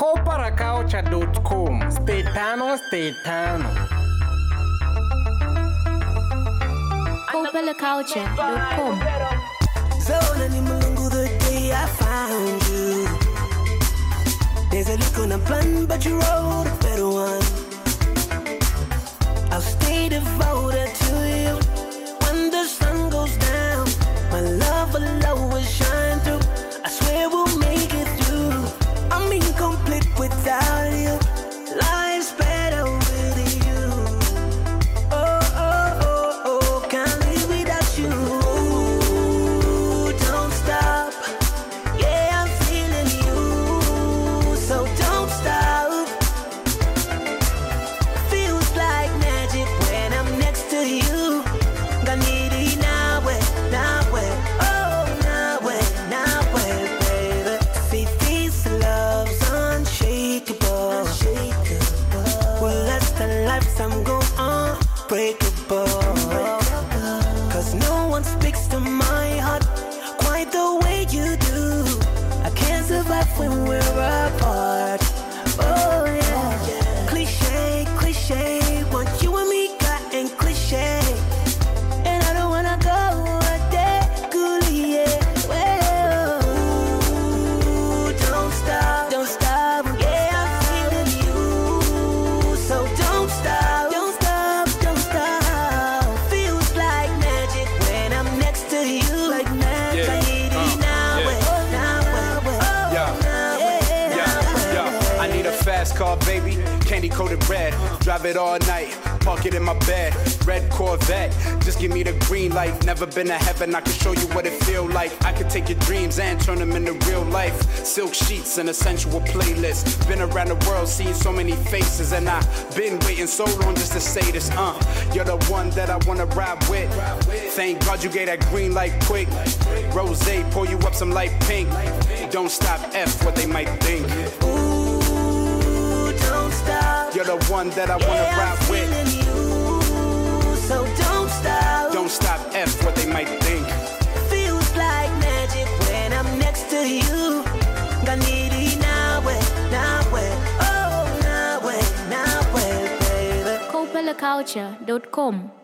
Coparacaucha.com. Stetano. Coparacaucha.com. Zola ni mulungu the day I found you. There's a look on a plan, but you wrote a better one. I'll stay devoted to you when the sun goes down. My love will always shine through. I swear we'll make it through. I'm incomplete without you. Life's better with you. Oh, can't live without you. Don't stop. Yeah, I'm feeling you. So don't stop. Feels like magic when I'm next to you. Ganiri nawe. Oh, nawe, baby. See, this love's unshakable. Well, that's the lifetime go unbreakable. Cause no one speaks to my heart quite the way you do. I can't survive when we're apart. Oh yeah, cliche. Want you and me, got and cliche. And I don't wanna go a day, coolie, yeah. Well, don't stop. Yeah, I'm feeling you. So don't stop. Feels like magic when I'm next to you. Like magic. I need a fast car, baby, candy coated red. Drive it all night, park it in my bed. Red Corvette, just give me the green light. Never been to heaven, I can show you what it feel like. I can take your dreams and turn them into real life. Silk sheets and a sensual playlist. Been around the world, seen so many faces, and I've been waiting so long just to say this. You're the one that I wanna ride with. Thank God you gave that green light quick. Rosé, pour you up some light pink. Don't stop, F what they might think. Don't stop. You're the one that I wanna ride with. You, so don't stop, F what they might think. Feels like magic when I'm next to you. Ganiri nawe. Oh, nawe, baby. Coparacaucha.com.